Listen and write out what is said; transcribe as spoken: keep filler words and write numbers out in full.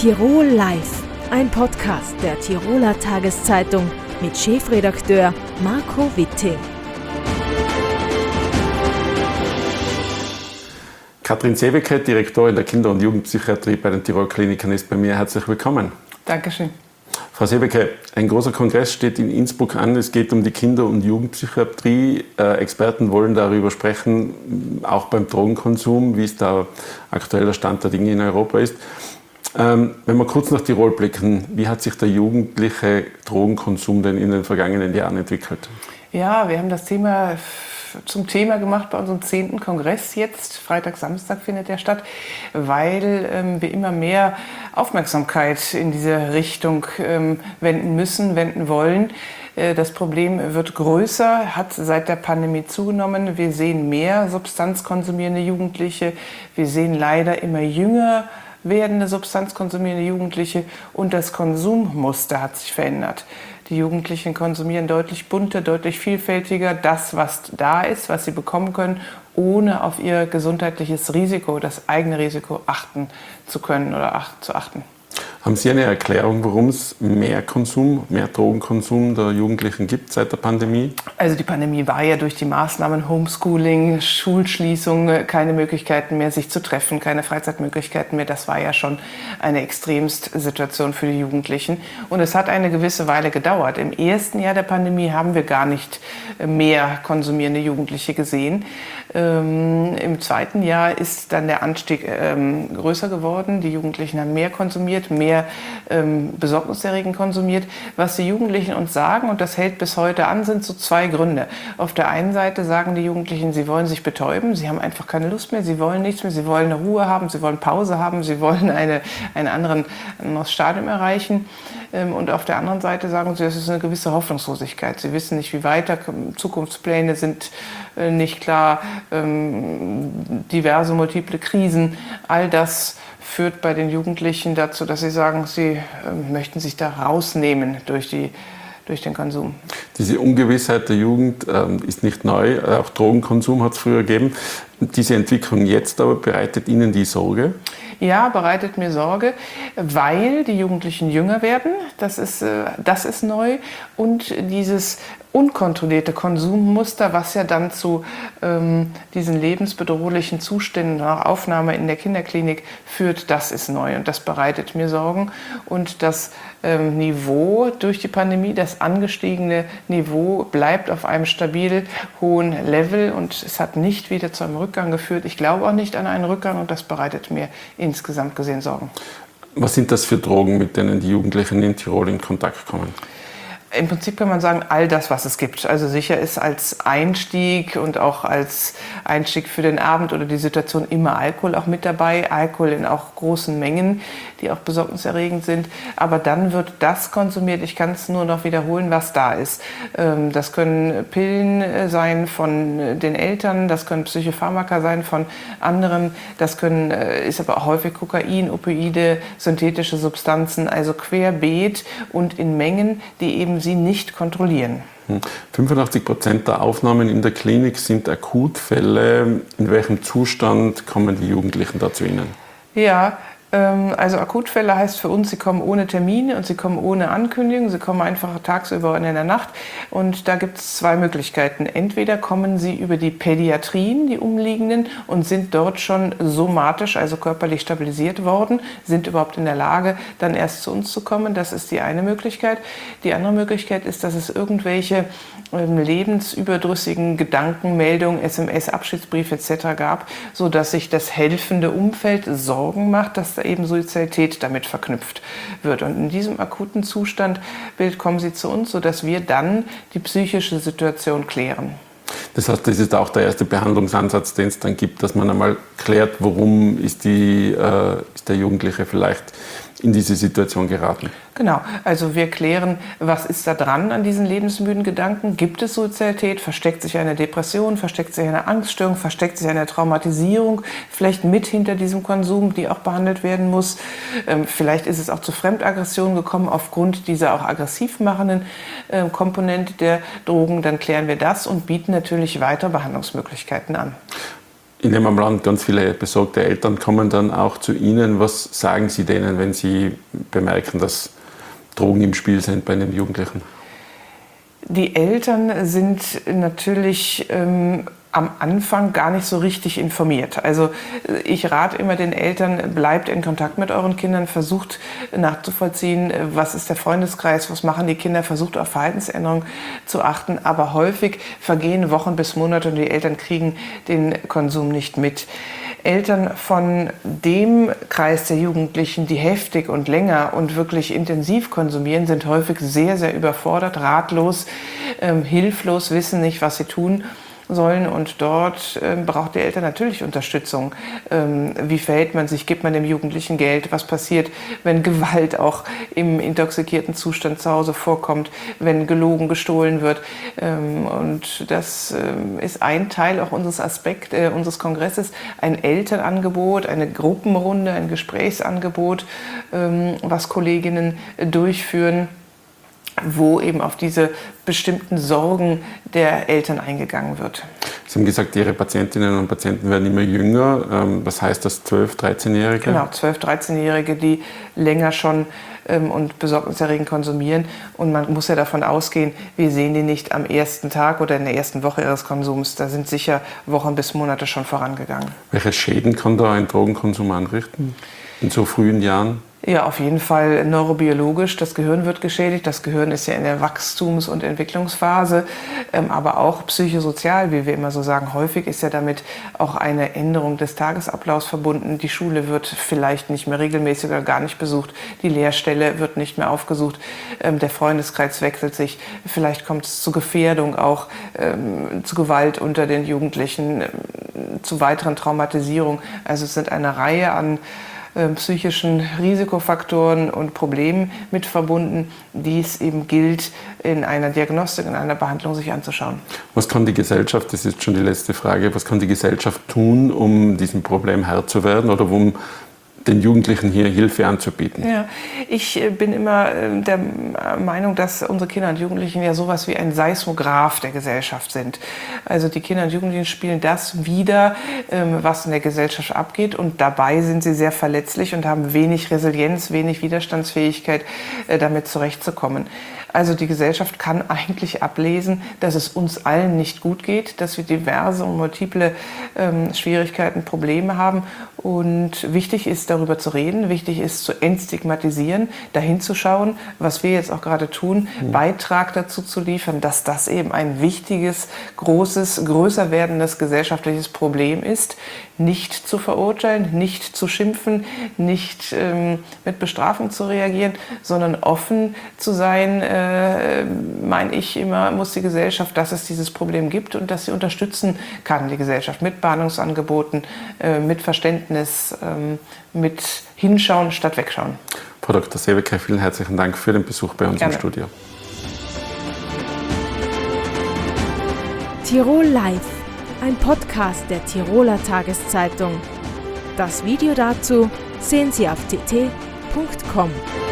Tirol Live, ein Podcast der Tiroler Tageszeitung mit Chefredakteur Marco Witting. Katrin Sebeke, Direktorin der Kinder- und Jugendpsychiatrie bei den Tirol Kliniken, ist bei mir. Herzlich willkommen. Dankeschön. Frau Sebeke, ein großer Kongress steht in Innsbruck an. Es geht um die Kinder- und Jugendpsychiatrie. Äh, Experten wollen darüber sprechen, auch beim Drogenkonsum, wie es da aktuell der Stand der Dinge in Europa ist. Ähm, wenn wir kurz nach Tirol blicken, wie hat sich der jugendliche Drogenkonsum denn in den vergangenen Jahren entwickelt? Ja, wir haben das Thema zum Thema gemacht bei unserem zehnten Kongress jetzt. Freitag, Samstag findet der statt, weil ähm, wir immer mehr Aufmerksamkeit in diese Richtung ähm, wenden müssen, wenden wollen. Äh, das Problem wird größer, hat seit der Pandemie zugenommen. Wir sehen mehr substanzkonsumierende Jugendliche. Wir sehen leider immer jünger werdende substanzkonsumierende Jugendliche und das Konsummuster hat sich verändert. Die Jugendlichen konsumieren deutlich bunter, deutlich vielfältiger das, was da ist, was sie bekommen können, ohne auf ihr gesundheitliches Risiko, das eigene Risiko achten zu können oder ach, zu achten. Haben Sie eine Erklärung, warum es mehr Konsum, mehr Drogenkonsum der Jugendlichen gibt seit der Pandemie? Also die Pandemie war ja durch die Maßnahmen Homeschooling, Schulschließung, keine Möglichkeiten mehr, sich zu treffen, keine Freizeitmöglichkeiten mehr. Das war ja schon eine Extremstsituation für die Jugendlichen. Und es hat eine gewisse Weile gedauert. Im ersten Jahr der Pandemie haben wir gar nicht mehr konsumierende Jugendliche gesehen. Ähm, Im zweiten Jahr ist dann der Anstieg ähm, größer geworden. Die Jugendlichen haben mehr konsumiert, mehr ähm, besorgniserregend konsumiert. Was die Jugendlichen uns sagen, und das hält bis heute an, sind so zwei Gründe. Auf der einen Seite sagen die Jugendlichen, sie wollen sich betäuben, sie haben einfach keine Lust mehr, sie wollen nichts mehr, sie wollen eine Ruhe haben, sie wollen Pause haben, sie wollen eine, einen anderen, ein anderes Stadium erreichen. Ähm, und auf der anderen Seite sagen sie, es ist eine gewisse Hoffnungslosigkeit. Sie wissen nicht, wie weiter, Zukunftspläne sind äh, nicht klar, ähm, diverse multiple Krisen, all das führt bei den Jugendlichen dazu, dass sie sagen, sie äh, möchten sich da rausnehmen durch, die, durch den Konsum. Diese Ungewissheit der Jugend ähm, ist nicht neu, auch Drogenkonsum hat es früher gegeben. Diese Entwicklung jetzt aber bereitet Ihnen die Sorge? Ja, bereitet mir Sorge, weil die Jugendlichen jünger werden, das ist, äh, das ist neu, und dieses unkontrollierte Konsummuster, was ja dann zu ähm, diesen lebensbedrohlichen Zuständen nach Aufnahme in der Kinderklinik führt, das ist neu und das bereitet mir Sorgen. Und das ähm, Niveau durch die Pandemie, das angestiegene Niveau bleibt auf einem stabil hohen Level und es hat nicht wieder zu einem Rückgang geführt. Ich glaube auch nicht an einen Rückgang und das bereitet mir insgesamt gesehen Sorgen. Was sind das für Drogen, mit denen die Jugendlichen in Tirol in Kontakt kommen? Im Prinzip kann man sagen, all das, was es gibt. Also sicher ist als Einstieg und auch als Einstieg für den Abend oder die Situation immer Alkohol auch mit dabei. Alkohol in auch großen Mengen, die auch besorgniserregend sind. Aber dann wird das konsumiert. Ich kann es nur noch wiederholen, was da ist. Das können Pillen sein von den Eltern, das können Psychopharmaka sein von anderen. Das können, ist aber auch häufig Kokain, Opioide, synthetische Substanzen, also querbeet und in Mengen, die eben sie nicht kontrollieren. fünfundachtzig Prozent der Aufnahmen in der Klinik sind Akutfälle. In welchem Zustand kommen die Jugendlichen da zu Ihnen? Ja, also Akutfälle heißt für uns, sie kommen ohne Termine und sie kommen ohne Ankündigung, sie kommen einfach tagsüber und in der Nacht. Und da gibt es zwei Möglichkeiten. Entweder kommen sie über die Pädiatrien, die umliegenden, und sind dort schon somatisch, also körperlich stabilisiert worden, sind überhaupt in der Lage, dann erst zu uns zu kommen. Das ist die eine Möglichkeit. Die andere Möglichkeit ist, dass es irgendwelche ähm, lebensüberdrüssigen Gedankenmeldungen, S M S, Abschiedsbriefe et cetera gab, sodass sich das helfende Umfeld Sorgen macht, dass da eben Suizidalität damit verknüpft wird. Und in diesem akuten Zustandbild kommen sie zu uns, sodass wir dann die psychische Situation klären. Das heißt, das ist auch der erste Behandlungsansatz, den es dann gibt, dass man einmal klärt, warum ist, die, äh, ist der Jugendliche vielleicht in diese Situation geraten. Genau, also wir klären, was ist da dran an diesen lebensmüden Gedanken? Gibt es Suizidalität? Versteckt sich eine Depression? Versteckt sich eine Angststörung? Versteckt sich eine Traumatisierung? Vielleicht mit hinter diesem Konsum, die auch behandelt werden muss? Ähm, vielleicht ist es auch zu Fremdaggressionen gekommen aufgrund dieser auch aggressiv machenden äh, Komponente der Drogen. Dann klären wir das und bieten natürlich weitere Behandlungsmöglichkeiten an. in dem Land ganz viele besorgte Eltern kommen dann auch zu Ihnen. Was sagen Sie denen, wenn Sie bemerken, dass Drogen im Spiel sind bei einem Jugendlichen? Die Eltern sind natürlich ähm, am Anfang gar nicht so richtig informiert. Also ich rate immer den Eltern, bleibt in Kontakt mit euren Kindern, versucht nachzuvollziehen, was ist der Freundeskreis, was machen die Kinder, versucht auf Verhaltensänderungen zu achten. Aber häufig vergehen Wochen bis Monate und die Eltern kriegen den Konsum nicht mit. Eltern von dem Kreis der Jugendlichen, die heftig und länger und wirklich intensiv konsumieren, sind häufig sehr, sehr überfordert, ratlos, ähm, hilflos, wissen nicht, was sie tun sollen, und dort ähm, braucht die Eltern natürlich Unterstützung. Ähm, wie verhält man sich? Gibt man dem Jugendlichen Geld? Was passiert, wenn Gewalt auch im intoxikierten Zustand zu Hause vorkommt, wenn gelogen, gestohlen wird? Ähm, und das ähm, ist ein Teil auch unseres Aspekt, äh, unseres Kongresses, ein Elternangebot, eine Gruppenrunde, ein Gesprächsangebot, ähm, was Kolleginnen äh, durchführen, wo eben auf diese bestimmten Sorgen der Eltern eingegangen wird. Sie haben gesagt, Ihre Patientinnen und Patienten werden immer jünger. Was heißt das, zwölf-, dreizehnjährige? Genau, zwölf-, dreizehnjährige, die länger schon ähm, und besorgniserregend konsumieren. Und man muss ja davon ausgehen, wir sehen die nicht am ersten Tag oder in der ersten Woche ihres Konsums. Da sind sicher Wochen bis Monate schon vorangegangen. Welche Schäden kann da ein Drogenkonsum anrichten in so frühen Jahren? Ja, auf jeden Fall neurobiologisch. Das Gehirn wird geschädigt. Das Gehirn ist ja in der Wachstums- und Entwicklungsphase, ähm, aber auch psychosozial, wie wir immer so sagen. Häufig ist ja damit auch eine Änderung des Tagesablaufs verbunden. Die Schule wird vielleicht nicht mehr regelmäßig oder gar nicht besucht. Die Lehrstelle wird nicht mehr aufgesucht. Ähm, der Freundeskreis wechselt sich. Vielleicht kommt es zu Gefährdung, auch ähm, zu Gewalt unter den Jugendlichen, ähm, zu weiteren Traumatisierungen. Also es sind eine Reihe an psychischen Risikofaktoren und Problemen mit verbunden, die es eben gilt, in einer Diagnostik, in einer Behandlung sich anzuschauen. Was kann die Gesellschaft, das ist schon die letzte Frage, was kann die Gesellschaft tun, um diesem Problem Herr zu werden oder um den Jugendlichen hier Hilfe anzubieten? Ja, ich bin immer der Meinung, dass unsere Kinder und Jugendlichen ja sowas wie ein Seismograph der Gesellschaft sind. Also die Kinder und Jugendlichen spielen das wider, was in der Gesellschaft abgeht, und dabei sind sie sehr verletzlich und haben wenig Resilienz, wenig Widerstandsfähigkeit, damit zurechtzukommen. Also die Gesellschaft kann eigentlich ablesen, dass es uns allen nicht gut geht, dass wir diverse und multiple ähm, Schwierigkeiten, Probleme haben. Und wichtig ist, darüber zu reden, wichtig ist, zu entstigmatisieren, dahin zu schauen, was wir jetzt auch gerade tun, mhm. Beitrag dazu zu liefern, dass das eben ein wichtiges, großes, größer werdendes gesellschaftliches Problem ist. Nicht zu verurteilen, nicht zu schimpfen, nicht ähm, mit Bestrafung zu reagieren, sondern offen zu sein, äh, meine ich immer, muss die Gesellschaft, dass es dieses Problem gibt und dass sie unterstützen kann, die Gesellschaft, mit Bahnungsangeboten, äh, mit Verständnis, äh, mit Hinschauen statt Wegschauen. Frau Doktor Seebecker, vielen herzlichen Dank für den Besuch bei uns Gerne. im Studio. Tirol Live, ein Podcast der Tiroler Tageszeitung. Das Video dazu sehen Sie auf t t punkt com.